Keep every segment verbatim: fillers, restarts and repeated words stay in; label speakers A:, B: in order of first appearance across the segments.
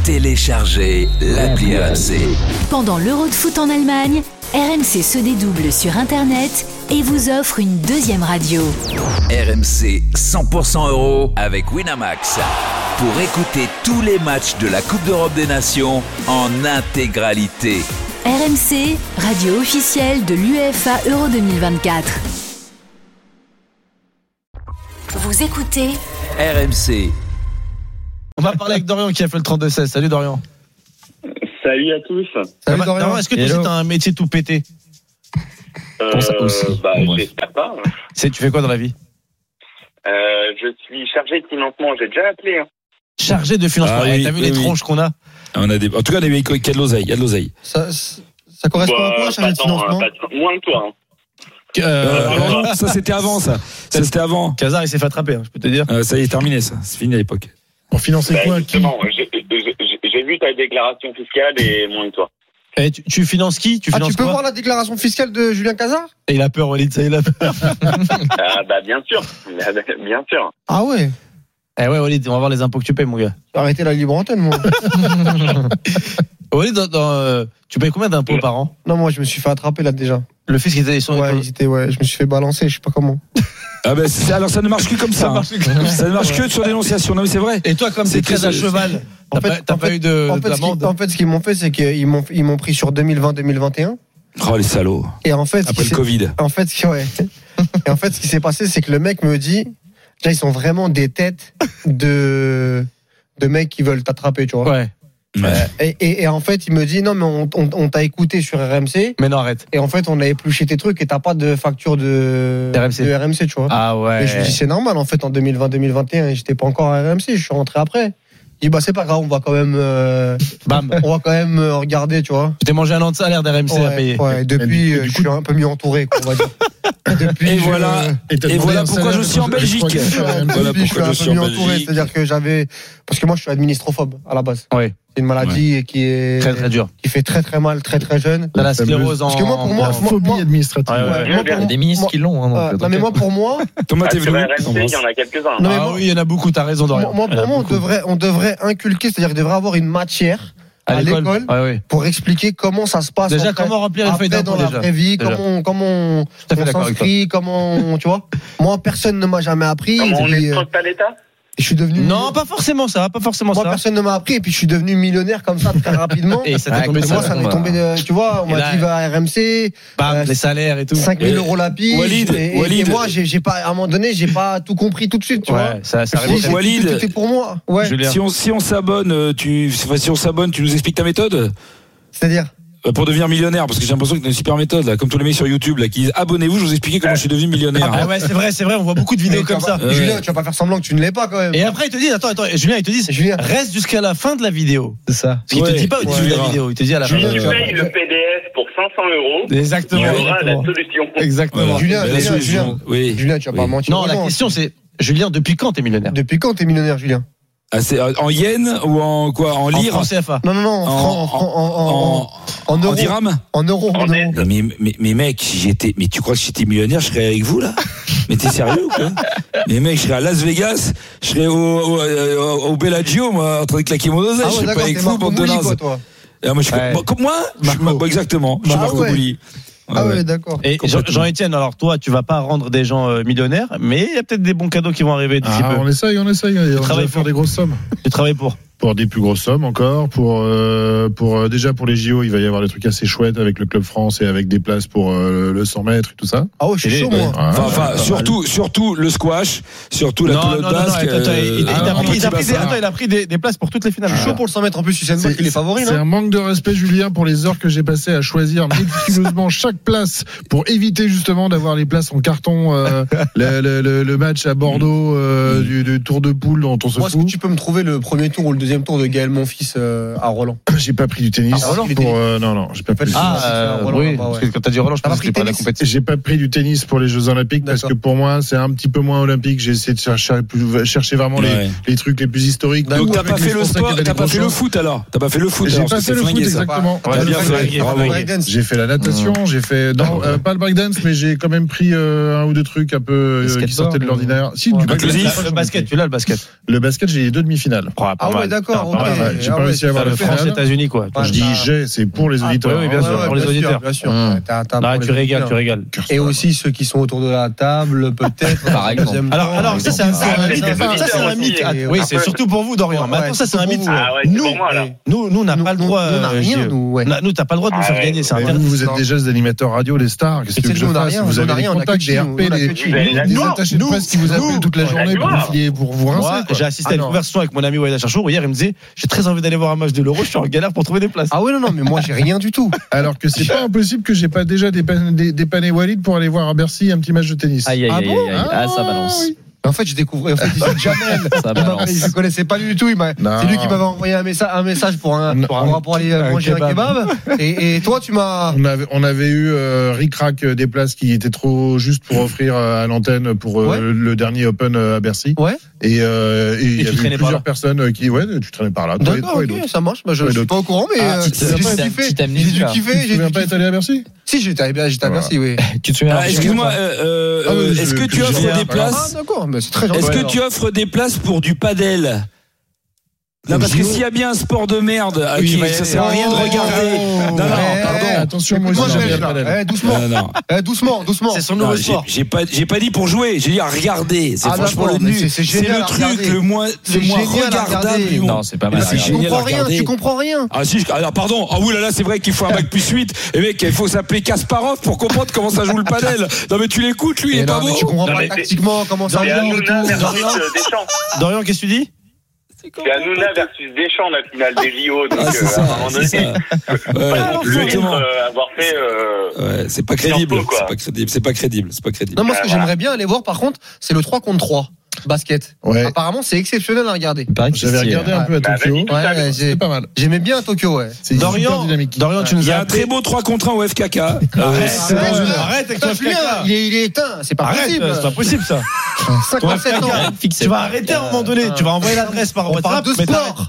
A: Téléchargez l'appli R M C.
B: Pendant l'Euro de foot en Allemagne, R M C se dédouble sur Internet et vous offre une deuxième radio.
A: R M C cent pour cent euro avec Winamax. Pour écouter tous les matchs de la Coupe d'Europe des Nations en intégralité.
B: R M C, radio officielle de l'UEFA Euro deux mille vingt-quatre. Vous écoutez
A: R M C.
C: On va parler avec Dorian qui a fait le trente-deux seize. Salut Dorian.
D: Salut à tous.
C: Salut Dorian. Dorian, est-ce que toi aussi t'as un métier tout pété?
D: Euh,
C: ça aussi.
D: Bah,
C: Bon,
D: j'espère pas.
C: C'est, tu fais quoi dans la vie?
D: Euh, je suis chargé de financement. J'ai déjà appelé. Hein.
C: Chargé de financement.
E: Ah, oui,
C: t'as vu
E: oui,
C: les
E: oui.
C: tronches qu'on a?
E: On a des... En tout cas, on a des... il y a de l'oseille. Il y a de l'oseille.
F: Ça, ça correspond
D: Bah,
F: à quoi, chargé de
D: pas tant,
F: financement?
D: pas tant, moins que toi. Hein.
C: Euh,
E: Euh, non, ça c'était avant ça. Ça c'était avant.
C: Kazar, il s'est fait attraper, hein, je peux te dire.
E: Euh, ça y est, terminé ça. C'est fini à l'époque.
G: Pour financer
D: Bah,
G: quoi qui
D: justement, j'ai, j'ai, j'ai vu ta déclaration fiscale et moins que toi.
C: Et tu, tu finances qui? Tu
F: Ah,
C: finances
F: tu peux
C: quoi?
F: voir la déclaration fiscale de Julien Cazard?
C: Et il a peur, Walid, ça il a peur.
D: Ah, bah, bien sûr. Bien sûr.
F: Ah ouais.
C: Eh ouais, Walid, on va voir les impôts que tu payes, mon gars.
F: Arrêtez la libre antenne, moi.
C: Walid, dans, dans, euh, tu payes combien d'impôts par an?
F: Non, moi, je me suis fait attraper là déjà.
C: Le fisc, ils sont.
F: Ouais, ils étaient, ouais, je me suis fait balancer, je sais pas comment.
E: Ah ben c'est... alors ça ne marche que comme ça.
C: Ça
E: hein.
C: marche que comme ça.
E: Ça ne marche que sur dénonciation. Non mais c'est vrai.
C: Et toi, comme
E: C'est
C: t'es très
E: que
C: à
E: c'est-
C: cheval,
F: En
C: t'as
F: fait,
C: pas, t'as
F: en
C: pas
F: fait-
C: eu de,
F: en fait, ce
C: d'amende?
F: qu'ils, en fait, ce qu'ils m'ont fait, c'est qu'ils m'ont, ils m'ont pris sur deux mille vingt deux mille vingt et un.
E: Oh les salauds.
F: Et en fait, ce
E: Après
F: qui
E: le
F: s'est-
E: Covid.
F: en fait, ce qui- ouais. Et en fait, ce qui s'est passé, c'est que le mec me dit, là, ils sont vraiment des têtes de, de mecs qui veulent t'attraper, tu vois.
C: Ouais.
E: Ouais.
F: Et, et, et en fait, il me dit, non, mais on, on, on t'a écouté sur R M C.
C: Mais non, arrête.
F: Et en fait, on a épluché tes trucs et t'as pas de facture de
C: R M C.
F: de R M C, tu vois.
C: Ah ouais.
F: Et je lui dis, c'est normal, en fait, en deux mille vingt deux mille vingt et un, j'étais pas encore à R M C, je suis rentré après. Il dit, bah, c'est pas grave, on va quand même, euh,
C: Bam.
F: on va quand même euh, regarder, tu vois.
C: Tu t'es mangé un an de salaire d'R M C à
F: Ouais,
C: payer.
F: ouais, et depuis,
G: du coup,
F: euh,
G: du
F: je
G: coup-
F: suis un peu mieux entouré, quoi, on va dire. Depuis,
E: Et
F: je-
E: voilà.
G: Et, t'as
E: Et
G: demandé
E: voilà
G: un
E: pourquoi
G: salaire
E: je suis en
G: de- je crois
E: Belgique.
G: que-
F: Ouais,
E: Voilà
F: depuis, je suis
E: pourquoi
F: un
E: je
F: peu
E: suis en
F: mieux entouré,
E: Belgique.
F: c'est-à-dire que j'avais, parce que moi, je suis administrophobe, à la base.
C: Ouais.
F: C'est une maladie qui est,
C: Très très dur.
F: qui fait très très mal, très très jeune.
C: T'as la
G: fameuse-
C: sclérose en.
F: Parce que moi, pour moi,
C: en-
F: moi-
G: Phobie administrative.
C: Ouais, ouais.
F: Ouais, moi, pour-
H: Il y a des ministres
F: moi-
H: qui l'ont. Hein, donc,
F: euh, non,
H: donc,
F: mais moi, pour moi,
E: Thomas
D: Ah,
E: t'es
D: sur
E: venu.
D: R M C, il y en a quelques-uns.
F: Non, mais
C: Ah
F: moi-
C: oui, il y en a beaucoup, t'as raison, Dorian.
F: moi, moi,
C: Il y en a
F: pour moi, on
C: beaucoup.
F: devrait, on devrait inculquer, c'est-à-dire qu'il devrait avoir une matière à l'école
C: Ouais, ouais.
F: pour expliquer comment ça se passe.
C: Déjà,
F: après-
C: comment remplir une feuille
F: après,
C: d'impôt
F: dans la
C: déjà.
F: vraie vie,
C: Déjà.
F: comment, on- comment on,
C: Tout à fait
F: on
C: d'accord avec
F: s'inscrit, comment, on- tu vois. Moi, personne ne m'a jamais appris.
D: Comment
F: et
D: on
F: puis,
D: est
F: euh,
D: proche à l'État?
F: je suis devenu.
C: Non, pas forcément ça, pas forcément
F: Moi,
C: ça.
F: personne ne m'a appris et puis je suis devenu millionnaire comme ça très rapidement.
C: Et ça
H: Ouais,
C: t'est tombé
F: Et moi,
C: ça.
F: ça m'est tombé de, tu vois, on
C: Et
F: m'a
C: là-
F: dit va à R M C,
C: Bam,
F: euh,
C: les salaires et tout.
F: cinq mille
E: Et-
F: euros la pige.
E: Walid,
F: et, et-
E: Walid.
F: et moi, j'ai, j'ai pas, à un moment donné, j'ai pas tout compris tout de suite, tu vois.
C: Ouais, ça, ça
F: Je
C: arrive.
F: dis, c'est-
E: Walid.
F: tout était pour moi. Ouais.
C: Julien.
E: Si on si on s'abonne, euh, tu enfin, si on s'abonne, tu nous expliques ta méthode
F: C'est-à-dire.
E: Euh, pour devenir millionnaire, parce que j'ai l'impression que t'as une super méthode là, comme tous les mecs sur YouTube là qui disent abonnez-vous, je vous explique comment je suis devenu millionnaire.
C: Ah ouais, c'est vrai, c'est vrai, on voit beaucoup de vidéos
F: Mais tu
C: comme
F: vas
C: ça.
F: pas-
E: Ouais.
F: Julien, tu vas pas faire semblant que tu ne l'es pas quand même.
C: Et après, ils te disent, attends, attends, et Julien, ils te disent,
F: Julien.
C: reste jusqu'à la fin de la vidéo.
H: c'est ça.
C: Parce qu'il
E: Ouais.
C: te dit pas au début
E: Ouais.
C: de la vidéo, il te dit à la fin.
D: Si
F: Julien,
D: tu
F: tu vas-
D: payes le P D F pour cinq cents euros,
C: Exactement.
D: il y aura la
C: Exactement.
D: solution.
C: Exactement.
E: Voilà.
F: Julien,
E: Mais la
F: Julien,
E: solution,
F: Julien.
E: oui.
F: Julien, tu vas pas
E: Oui.
F: mentir.
C: Non,
F: aux
C: la
F: gens.
C: question c'est, Julien, depuis quand t'es millionnaire?
F: Depuis quand t'es millionnaire, Julien?
E: Ah, c'est, euh, en yens ou en quoi? En
C: En
E: lire?
C: francs C F A.
F: Non, non, non, en
E: En-
F: francs, en francs, en, en, en, en
E: en
F: euros.
E: dirham?
F: En euros, en
D: En
F: euros.
D: net.
E: Non, mais, mais, mais mec, si j'étais, mais tu crois que si j'étais millionnaire, je serais avec vous là? Mais t'es sérieux ou quoi? Mais mec, je serais à Las Vegas, je serais au, au, au, au Bellagio, moi, en train de claquer mon oseille,
F: Ah
E: je
F: ouais,
E: serais pas
F: d'accord,
E: avec
F: t'es
E: vous,
F: Marco
E: bande de
F: Mouli,
E: nazes.
F: quoi, toi.
E: Ah, moi, je suis
C: Ouais.
E: comme, comme moi, je suis,
C: Marco.
E: bah, exactement, je suis
F: Ah
E: Marco
F: ouais.
E: Mouli.
F: Ah ouais, d'accord.
C: Et Jean-
E: Complètement.
C: Jean-Étienne, alors toi, tu vas pas rendre des gens euh, millionnaires, mais il y a peut-être des bons cadeaux qui vont arriver d'ici
G: Ah,
C: peu.
G: on essaye, on essaye. On
C: travailles
G: va faire
C: pour-
G: des grosses sommes.
C: Tu travailles pour.
G: Pour des plus grosses sommes encore, pour euh, pour euh, déjà pour les J O, il va y avoir des trucs assez chouettes avec le club France et avec des places pour euh, le cent mètres et tout ça.
F: Ah ouais, je suis
C: Et
F: chaud,
C: les-
F: moi.
G: Ah,
E: Enfin, enfin,
G: pas mal.
E: surtout, surtout le squash, surtout la
C: non,
E: pelote
C: non, non, non,
E: basque.
C: attends, attends, il, il- il
G: ah,
C: a
G: en
C: pris, il a
G: petit
C: pris des,
G: bassin.
C: attends, il a pris des, des places pour toutes les finales.
F: Je suis chaud pour le cent mètres. En plus, Usain Bolt, il est favori,
G: C'est
F: non?
G: un manque de respect, Julien, pour les heures que j'ai passées à choisir méticuleusement chaque place pour éviter justement d'avoir les places en carton. Euh, le, le, le, le match à Bordeaux euh, du, du tour de poule dont on se
F: Moi, est-ce que
G: fout.
F: tu peux me trouver le premier tour ou le deuxième tour de Gaël Monfils euh, à Roland?
G: J'ai pas pris du tennis.
F: Ah, Roland,
G: pour, euh, non, non, j'ai pas pris. du
C: Ah,
F: c'est
C: euh,
F: Roland,
C: oui,
F: là-bas, ouais.
C: parce que quand t'as dit Roland, je
F: T'as
C: pense
F: pas
C: que c'était
F: pris
C: pas la
F: tennis
C: compétition.
G: J'ai pas pris du tennis pour les Jeux Olympiques parce
F: D'accord.
G: que pour moi c'est un petit peu moins olympique. J'ai essayé de chercher, chercher vraiment
E: Ouais.
G: les, les trucs les plus historiques.
E: Donc
G: Ou
E: t'as
G: avec
E: pas
G: les
E: fait le
G: Français qui
E: sport,
G: avaient
E: t'as
G: des
E: pas fait le
G: grosses
E: foot alors? T'as pas fait le foot
G: J'ai
E: alors?
G: pas
E: parce que
G: fait
E: c'est
G: le foot
E: flingué, ça.
G: exactement.
C: Ouais,
E: T'as bien
F: Break-
E: fait,
F: break-
E: bravo.
F: breakdance.
G: J'ai fait la natation, j'ai fait non, euh, pas le breakdance, mais j'ai quand même pris euh, un ou deux trucs un peu euh, qui
C: skateboard,
G: sortaient de
C: ou-
G: l'ordinaire. Si,
F: Ouais.
G: du breakdance.
E: Inclusif.
C: Le basket, tu l'as le basket.
G: Le basket, j'ai les deux demi-finales.
C: Oh, pas
F: Ah ouais,
C: mal.
F: d'accord.
C: Ah,
F: ok.
C: ouais,
G: j'ai
F: Ah
G: pas
F: ouais,
G: réussi à avoir
F: ça
G: le
F: fait
G: final.
C: France-États-Unis, quoi.
F: Ouais,
G: Je dis
F: t'as-
G: j'ai, c'est pour les auditeurs.
C: oui, bien sûr,
F: Ouais,
C: pour les
F: bien
C: auditeurs.
F: sûr, bien sûr.
H: Mmh.
F: T'as- t'as
C: Non,
F: pour
C: tu
F: les
C: régales, tu
F: auditeurs.
C: régales.
F: Et aussi ceux qui sont autour de la table, peut-être.
H: Par exemple.
C: Alors, alors ça, c'est un, c'est un
D: Ah,
C: mythe.
D: les
C: Ça, c'est un
D: auditeurs
C: mythe.
D: aussi.
C: Ah, oui, c'est surtout pour vous, Dorian. Mais
F: Ouais,
C: attends, ça, c'est un
F: surtout
C: mythe.
F: pour vous.
D: Ah ouais, c'est
C: Nous,
D: pour moi, là.
C: nous, nous, on n'a
F: Nous,
C: pas le
F: nous,
C: droit.
F: nous, on n'a
C: euh,
F: rien,
C: J E.
F: nous, ouais.
C: On a- Nous, t'as pas le droit de nous
D: Ah
C: faire
D: ouais.
C: gagner. C'est
G: Ouais,
C: interdit.
G: vous, vous êtes
F: Non.
G: déjà des animateurs radio, les stars. Qu'est-ce
F: Mais
G: que
F: c'est
G: je
F: nous, on a
G: fasse
F: rien,
G: Vous
F: on
G: avez
F: a
G: les
F: rien, on a
G: contacts
F: que
G: des
F: tu,
G: R P,
F: on a
G: des
F: que tu.
D: Vous avez
G: des
C: Nous,
G: attachés de
C: nous,
G: presse qui vous appellent
C: nous,
G: toute la
D: on a
G: journée
D: du
G: pour
D: noir.
G: vous filer, pour vous
C: Moi,
G: rincer. quoi.
C: j'ai assisté à une
F: Ah non.
C: conversation avec mon ami Walid Acharchour. Hier, il me disait j'ai très envie d'aller voir un match de l'Euro. Je suis en galère pour trouver des places.
F: Ah ouais, non, non, mais moi, j'ai rien du tout.
G: Alors que c'est pas impossible que j'ai pas déjà dépanné, dé- dépanné Walid pour aller voir à Bercy un petit match de tennis.
H: Aïe, aïe,
F: Ah
H: aïe,
F: bon
H: aïe, aïe. Ah, ça balance.
G: oui.
F: En fait, je découvrais. En fait, il Jamel.
H: Ça
F: Il m'a-
H: balance.
F: Je ne connaissais pas du tout. Il m'a-
G: Non.
F: C'est lui qui m'avait envoyé un message, un message pour un,
G: Non.
F: pour, un- pour aller
C: Un
F: manger
C: kebab.
F: un kebab. Et, et toi, tu m'as.
G: On avait, on avait eu euh, ric-rac euh, des places qui étaient trop justes pour offrir euh, à l'antenne pour euh,
F: Ouais.
G: le dernier Open euh, à Bercy.
F: Ouais.
G: Et euh, et il y
C: tu
G: avait
C: traînais
G: eu
C: par
G: plusieurs
C: là.
G: personnes euh, qui, ouais, tu traînais par là. Toi et,
F: D'accord,
G: toi et
F: ok,
G: d'autres.
F: ça marche. Bah, je
G: Toi et
F: ne suis
G: d'autres.
F: pas au courant, mais
G: Ah,
F: euh,
G: tu te-
F: j'ai dû
H: tu t'aimes-
F: kiffer.
H: tu t'aimes
F: J'ai dû
H: Niska.
F: kiffer.
G: Tu te
F: J'ai
G: souviens
F: dû
G: pas être
F: kiffer.
G: allé à Bercy
F: Si, j'étais à j'étais à
G: Voilà.
F: Bercy, oui.
H: Tu te souviens
E: Ah, excuse-moi, euh, euh,
G: Ah oui,
E: euh,
G: je-
E: est-ce que tu
G: je-
E: offres
G: je-
E: des
G: je-
F: Ah,
E: places
F: d'accord, mais c'est très gentil.
E: Est-ce que
F: alors.
E: tu offres des places pour du padel? Non, parce que s'il y a bien un sport de merde, à
C: Oui,
E: qui
C: bah,
E: ça sert à rien de
F: oh,
E: regarder.
G: oh,
E: Non, non,
F: ouais.
E: pardon.
G: Attention, moi
F: Moi,
G: aussi,
F: je
G: j'aime
F: vais
G: bien le padel.
F: Eh, doucement.
E: Non, non.
F: Eh, doucement, doucement.
C: C'est son
E: Non,
C: nouveau
E: j'ai
C: sport.
E: j'ai pas, j'ai pas dit pour jouer, j'ai dit à regarder. C'est
F: Ah,
E: franchement
F: d'accord,
E: le
F: mais
E: nu.
F: c'est- c'est
E: C'est
F: génial
E: le
F: à
E: truc
F: regarder.
E: le moins,
F: C'est
E: le moins
F: génial à
E: regardable
F: regarder.
E: du monde.
H: Non, c'est pas mal.
E: Mais
H: à
E: c'est
F: Tu
H: regarder.
E: génial à
F: comprends rien,
E: regarder.
F: tu comprends rien.
E: Ah si, je- alors pardon. Ah oui là là, c'est vrai qu'il faut un bac plus huit. Et mec, il faut s'appeler Kasparov pour comprendre comment ça joue le padel. Non mais tu l'écoutes, lui, il
F: Mais
E: est pas
F: non, mais
E: beau.
F: tu comprends
D: Non,
F: pas
D: mais
F: tactiquement comment ça
D: C'est
F: va le
D: Hanouna
F: tour.
D: versus euh, Deschamps.
C: Dorian, qu'est-ce que tu dis
D: C'est Hanouna versus Deschamps, la finale des J O. Donc,
E: Ah, c'est
D: euh,
E: ça,
D: à un moment
E: c'est
D: donné,
E: ça. Ouais,
D: pas
E: exactement.
D: euh, avoir fait. euh,
E: Ouais, c'est pas crédible.
D: Sciences Po, quoi.
E: C'est pas crédible. C'est pas crédible. C'est pas crédible.
F: Non, moi, ce que
D: Voilà.
F: j'aimerais bien aller voir, par contre, c'est le trois contre trois basket.
G: Ouais.
F: Apparemment, c'est exceptionnel à regarder.
H: Il paraît que c'est
G: J'avais
H: stylé.
G: regardé un peu à
D: Bah,
G: Tokyo.
D: vas-y.
F: Ouais,
G: C'est
F: j'ai-
G: pas mal.
F: j'aimais bien Tokyo, ouais.
G: C'est super
C: Dorian,
G: dynamique.
C: Dorian, tu
E: Il
C: nous
E: y
C: as
E: a un
C: appelé.
E: très beau trois contre un au F K K.
C: Arrête,
F: Ouais,
C: arrête,
F: ouais.
C: arrête avec ton
F: Putain,
C: F K K.
F: il est, il est éteint, c'est pas
C: Arrête,
F: possible.
C: c'est pas possible ça.
F: cinquante-sept
C: Ton F K K.
F: ans.
H: Fixé.
C: Tu vas arrêter à un moment donné. Tu vas envoyer l'adresse par
F: On parle
C: WhatsApp.
F: de
C: mais t'arrêtes.
F: sport.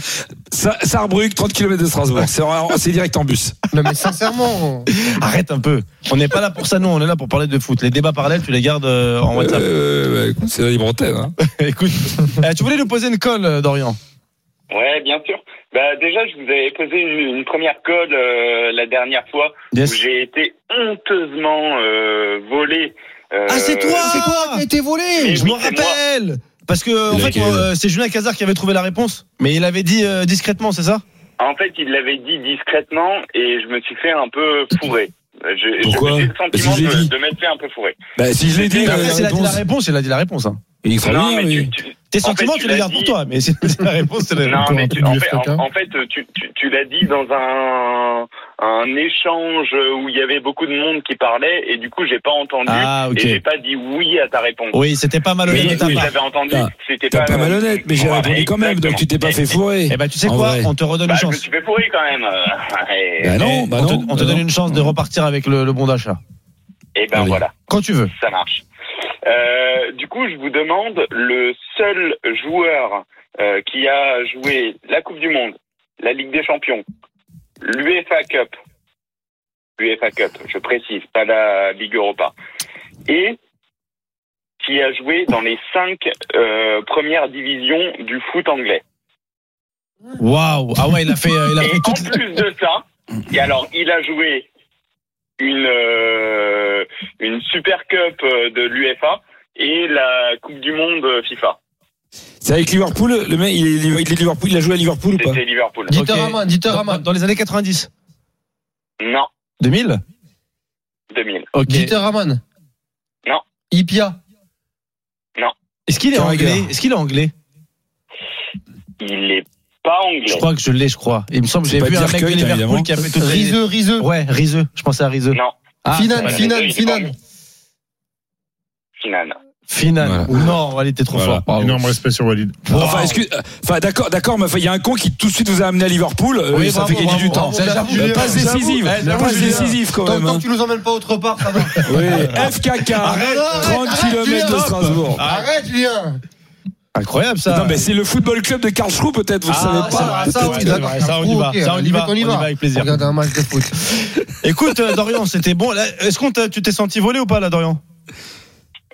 E: Sa- Sarrebruck, trente kilomètres de Strasbourg. C'est c'est direct en bus.
F: Non, mais sincèrement.
C: Arrête un peu. On n'est pas là pour ça, nous. On est là pour parler de foot. Les débats parallèles, tu les gardes euh, en WhatsApp.
E: Euh, ouais, écoute, c'est la libre antenne. Hein.
C: Écoute, eh, tu voulais nous poser une colle, euh, Dorian.
D: Ouais, bien sûr. Bah déjà, je vous avais posé une, une première colle euh, la dernière fois
C: Yes.
D: où j'ai été honteusement euh, volé. euh,
C: Ah, c'est toi
F: C'est quoi qui a été volé?
D: Et
C: Je
D: oui,
C: me
D: c'est moi.
C: rappelle. Parce que en fait,
E: Lequel
C: moi, euh, c'est Julien Cazard qui avait trouvé la réponse, mais il avait dit euh, discrètement, c'est ça?
D: En fait, il l'avait dit discrètement et je me suis fait un peu fourrer. Je-
E: Pourquoi
D: J'ai eu le
E: Parce que
D: sentiment
E: je l'ai
D: de,
E: dit.
D: de m'être fait un peu fourrer.
E: Bah, si je l'ai dit,
C: Après,
E: la
C: s'il a dit la
E: réponse.
C: réponse, il a dit la réponse. Hein.
E: Il est
D: Non,
E: extraordinaire,
D: mais
E: lui.
D: tu, tu,
C: Tes
D: en
C: sentiments,
D: fait,
C: tu les
D: l'as
C: gardes pour
D: dit-
C: toi, mais c'est la réponse, c'est la
D: Non,
G: Encore
D: mais
G: un
D: tu,
G: truc
D: en,
G: du
D: fait,
G: F K K.
D: en, en fait, tu, tu, tu l'as dit dans un, un échange où il y avait beaucoup de monde qui parlait et du coup, j'ai pas entendu
C: Ah, ok.
D: et j'ai pas dit oui à ta réponse.
C: Oui, c'était pas malhonnête
E: Mais
C: de ta
D: Si
C: part.
D: j'avais entendu,
E: T'as-
D: c'était
E: T'as
D: pas,
E: pas malhonnête, mais j'ai
D: Voilà,
E: répondu quand même, donc tu t'es pas fait
D: exactement.
E: fourrer.
C: Eh ben, tu sais
E: En
C: quoi?
E: vrai.
C: On te redonne
D: Bah,
C: une
D: je me
C: chance.
D: suis fait fourrer quand même. euh, Et,
E: Bah non,
C: Eh,
E: bah
C: on te,
E: non.
C: on te
E: bah
C: donne
E: non.
C: une chance de repartir avec le, le bon d'achat.
D: et ben
E: Allez.
D: voilà,
C: Quand tu veux.
D: ça marche. Euh, du coup, je vous demande le seul joueur euh, qui a joué la Coupe du Monde, la Ligue des Champions, l'UEFA Cup, l'UEFA Cup, je précise, pas la Ligue Europa, et qui a joué dans les cinq euh, premières divisions du foot anglais.
C: Waouh. Ah ouais, il a fait, euh, il a
D: Et
C: fait
D: en
C: toute.
D: plus de ça, et alors il a joué une euh, une Super Cup euh, de l'UEFA et la Coupe du Monde euh, FIFA.
E: C'est avec Liverpool, le mec, il est, il est Liverpool, il a joué à Liverpool ou pas?
D: C'était Liverpool.
F: Dieter
C: Ok.
F: Hamann, Dieter
C: Dans,
F: Hamann.
C: dans les années quatre-vingt-dix.
D: Non,
C: deux mille.
D: deux mille.
C: Ok.
F: Dieter Hamann.
D: Non.
F: Ipia.
C: Est-ce qu'il est
E: Carragher.
C: anglais? Est-ce qu'il est anglais?
D: Il est pas anglais.
C: Je crois que je l'ai, je crois. Il me semble que
E: C'est
C: j'ai
E: pas
C: vu un mec de
E: Dirk Kuyt,
C: Liverpool
E: évidemment.
C: qui a fait toute
F: Riseux, Riseux.
C: Ouais, Riseux. Je pensais à Riseux.
D: Non,
C: Ah,
F: Finan,
C: ouais.
F: Finan,
D: il est
F: Finan.
D: pas Finale.
C: Finan.
E: Voilà.
C: Non, allez, t'es trop
E: Voilà.
C: fort. Bravo.
G: Énorme respect sur Walid.
E: Bon, enfin, excuse, enfin, d'accord, d'accord, mais enfin, il y a un con qui tout de suite vous a amené à Liverpool. euh,
C: Oui,
E: ça
C: bravo,
E: fait gagner
C: bravo,
E: du temps.
C: bravo, j'avoue,
E: La
C: Julien,
E: passe
C: j'avoue.
E: décisive.
C: Eh,
E: La
C: j'avoue,
E: passe
C: Julien.
E: décisive, quand
F: Tant,
E: même.
F: tant
E: hein.
F: que tu nous emmènes pas autre part, ça va.
E: Oui, F K K,
F: Arrête,
E: trente
F: arrête,
E: kilomètres de
F: Julien.
E: Strasbourg.
F: Arrête, Julien.
C: Incroyable ça.
E: Non, mais c'est le football club de Karlsruhe, peut-être, vous le savez
C: Ah,
F: Ça
E: pas.
F: va, ça,
C: peut-être
F: oui,
C: que-
F: d'accord.
C: ouais, ça, on y va.
F: Ok,
C: Ça, on y
F: limite,
C: va.
F: on y
C: On y
F: va.
C: va avec plaisir.
F: Regarde un match de foot.
C: Écoute, euh, Dorian, c'était bon. Là, est-ce qu'on t'a- tu t'es senti volé ou pas, là, Dorian?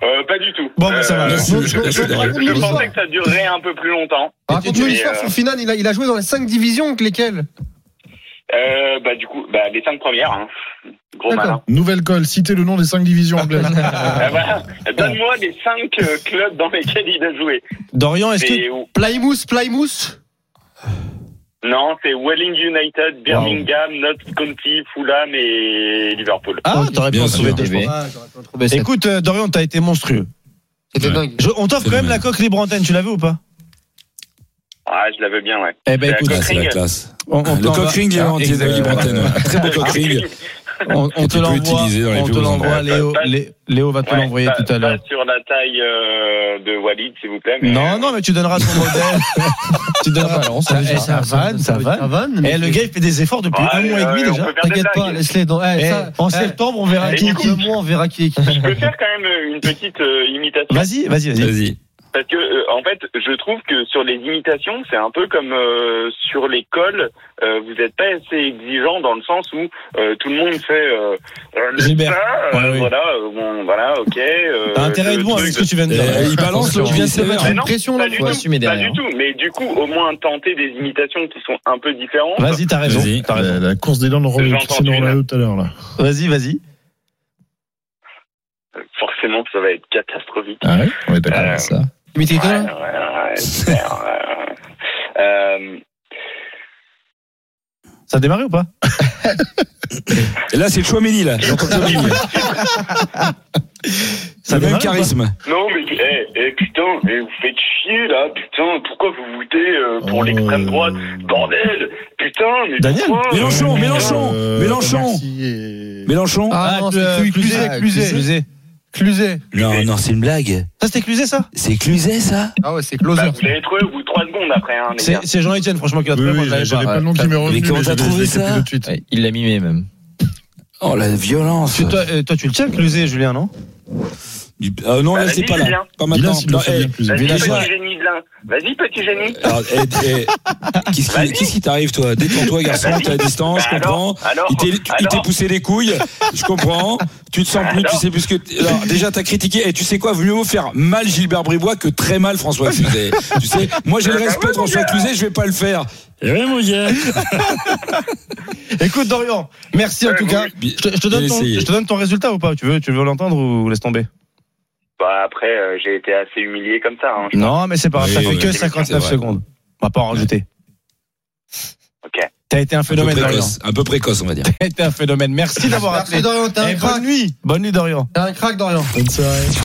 D: Euh, pas du tout.
C: Bon, bah, ça va.
D: Euh,
E: Merci,
F: donc,
E: merci,
F: donc,
E: merci.
F: raconte-nous
D: je
F: l'histoire.
D: pensais que ça durerait un peu plus longtemps.
F: Raconte-nous
D: Et,
F: l'histoire,
D: euh,
F: son final, il a, il a joué dans les cinq divisions, lesquelles?
D: Euh, bah du coup, bah les cinq premières. Hein. Gros
F: D'accord.
D: malin.
G: Nouvelle colle, citez le nom des cinq divisions anglaises.
D: Euh, voilà. Donne-moi les cinq euh, clubs dans lesquels il a joué.
C: Dorian, est-ce que
D: C'est où
F: Plymouth, Plymouth.
D: Non, c'est Welling United, Birmingham, Notts County, Fulham et Liverpool.
C: ah,
F: Ok.
C: t'aurais pu
E: Bien
C: en
E: sûr.
C: trouver deux, je pense.
F: Ah, j'aurais pas trouvé ça.
C: Écoute, euh, Dorian, t'as été monstrueux.
F: C'était
E: Ouais.
F: dingue.
C: Je- on t'offre quand même la coque libre antenne, tu l'as vu ou pas?
D: Ah, je l'avais bien, ouais.
C: Eh ben
D: C'est
C: écoute,
D: la
E: Ah, c'est la
D: Cockring.
E: classe.
C: on, on
E: Le
C: t'en va-
E: cockring
C: Ah,
E: entier de libre antenne. ouais. Très beau cockring.
C: On, on
E: Que tu
C: te
E: peux
C: l'envoie,
E: utiliser dans les
C: on te
E: plus beaux
C: l'envoie,
D: endroits.
C: Léo,
D: Pas-
C: Lé- Léo va te
D: Ouais,
C: l'envoyer
D: pas-
C: tout à l'heure.
D: Pas sur la taille euh, de Walid, s'il vous plaît. Mais
C: Non, non, mais tu donneras ton modèle. tu donneras. ça, eh, ça vanne, ça vanne. Eh, le gars, il fait des efforts depuis
D: Ah,
C: un mois et demi
D: euh, on
C: déjà.
D: peut faire des
F: T'inquiète pas,
D: blagues.
F: laisse-les dans. Eh,
C: Eh,
F: ça,
C: en
F: eh,
C: septembre, on verra
D: Et
C: qui.
D: du coup,
F: deux mois, on verra qui est qui.
D: Je peux faire quand même une petite euh, imitation.
C: Vas-y, vas-y, vas-y.
E: Vas-y.
D: Parce que, euh, en fait, je trouve que sur les imitations, c'est un peu comme euh, sur l'école, euh, vous n'êtes pas assez exigeant dans le sens où euh, tout le monde fait euh, euh,
C: Gilbert.
D: ça, euh,
C: Ouais, oui.
D: voilà, euh, bon, voilà, ok. Euh,
C: T'as intérêt de
D: le
C: voir
D: truc
C: avec ce que tu viens de dire.
E: Eh, il balance le
F: Tu viens de te
E: sévère.
F: mettre
D: Mais
F: une
D: non,
F: pression
D: pas
F: là.
D: du
F: Faut
D: tout,
F: assumer
D: pas
F: derrière.
D: du tout. Mais du coup, au moins tenter des imitations qui sont un peu différentes.
C: Vas-y, t'as raison.
E: Vas-y.
C: T'as raison.
G: La, la course des dents de
D: J'entends
G: Cristiano
D: une.
G: Ronaldo tout à l'heure là.
C: Vas-y, vas-y.
D: Forcément, ça va être catastrophique.
G: Ah ouais, ouais d'accord.
D: Euh,
G: ça.
F: Mais t'es
D: Ouais,
F: quoi
D: ouais, ouais, super, euh, euh,
C: Ça a démarré ou pas?
E: Et là, c'est le Chouameni, là. J'entends le Chouameni.
C: Ça a
E: Le même
C: démarré ou pas
E: charisme.
D: Non, mais eh, eh, putain, eh, vous faites chier là, putain, pourquoi vous votez euh, pour
G: Oh,
D: l'extrême droite,
G: euh,
D: bordel, putain, mais
C: Daniel,
D: pourquoi
E: Mélenchon,
D: euh,
E: Mélenchon,
G: Euh,
E: Mélenchon.
G: merci et-
E: Mélenchon.
F: Ah non,
C: Cluzet,
F: c'est Cluzet,
C: Cluzet,
F: Cluzet.
C: Cluzet.
F: Cluzet.
E: Non, non, c'est une blague.
C: Ça, c'était Cluzet, ça?
E: C'est Cluzet, ça.
F: Ah ouais, c'est
D: Bah,
F: closer.
D: vous l'avez trouvé au bout de trois secondes après, hein, les
C: C'est
D: gars.
C: c'est Jean-Etienne, franchement, qui l'a
G: Oui,
C: trouvé. Moi,
G: oui,
C: je l'avais
G: j'avais
C: pas.
G: pas le nom qui m'est revenu.
E: Mais comment
G: je
E: t'as
G: l'ai-
E: trouvé
G: je l'ai
E: ça
G: fait tout de suite.
H: Ouais, il l'a mimé même.
E: Oh, la violence.
C: Tu- Toi, euh, toi, tu le tiens, Cluzet, Julien, non?
E: Euh, non,
D: Bah,
E: là, c'est
D: vas-y,
E: pas là.
D: Julien.
E: Pas
G: Dis-là
E: maintenant.
G: s'il le
E: Non,
G: fait
E: eh,
G: bien plus.
D: Vas-y,
E: Village-
D: petit génie de l'un. Vas-y, petit génie.
E: alors, eh, eh, Qu'est-ce qui,
D: Vas-y.
E: qu'est-ce qui t'arrive, toi? Détends-toi, garçon,
D: Vas-y.
E: t'es à distance, je
D: Bah,
E: comprends.
D: alors, alors,
E: Il t'est- tu- il t'est
D: alors.
E: poussé les couilles, je comprends. Tu te sens plus, tu
D: Alors.
E: sais plus ce que. t- Alors, déjà, t'as critiqué. Et tu sais quoi? Mieux vaut faire mal Gilbert Bribois que très mal François Cluzet. Tu sais, moi, j'ai le
D: Bah,
E: respect de
D: ouais, mon
E: François
D: gars.
E: Cluzet, je vais pas le faire. Eh oui, mon gars.
C: Écoute, Dorian, merci en
D: Ouais,
C: tout
D: vous-
C: cas. Je te, je te donne
E: Bien
C: ton,
E: essayé.
C: je te donne ton résultat ou pas? Tu veux, tu veux l'entendre ou laisse tomber?
D: Bah, après, euh, j'ai été assez humilié comme ça. Hein, je pense.
C: Non, mais c'est pas grave,
E: Oui,
C: ça fait
E: oui,
C: que
E: c'est
C: cinquante-neuf
E: vrai.
C: secondes. On va pas en rajouter.
D: Ok.
C: T'as été un
E: Un peu
C: phénomène, Dorian.
E: précoce, un peu précoce, on va dire.
C: T'as été un phénomène. Merci d'avoir
F: Merci
C: appelé.
F: Dorian, t'es
C: Eh,
F: un crack.
C: bonne nuit. Bonne nuit, Dorian.
F: T'es un crack, Dorian.
G: Bonne soirée.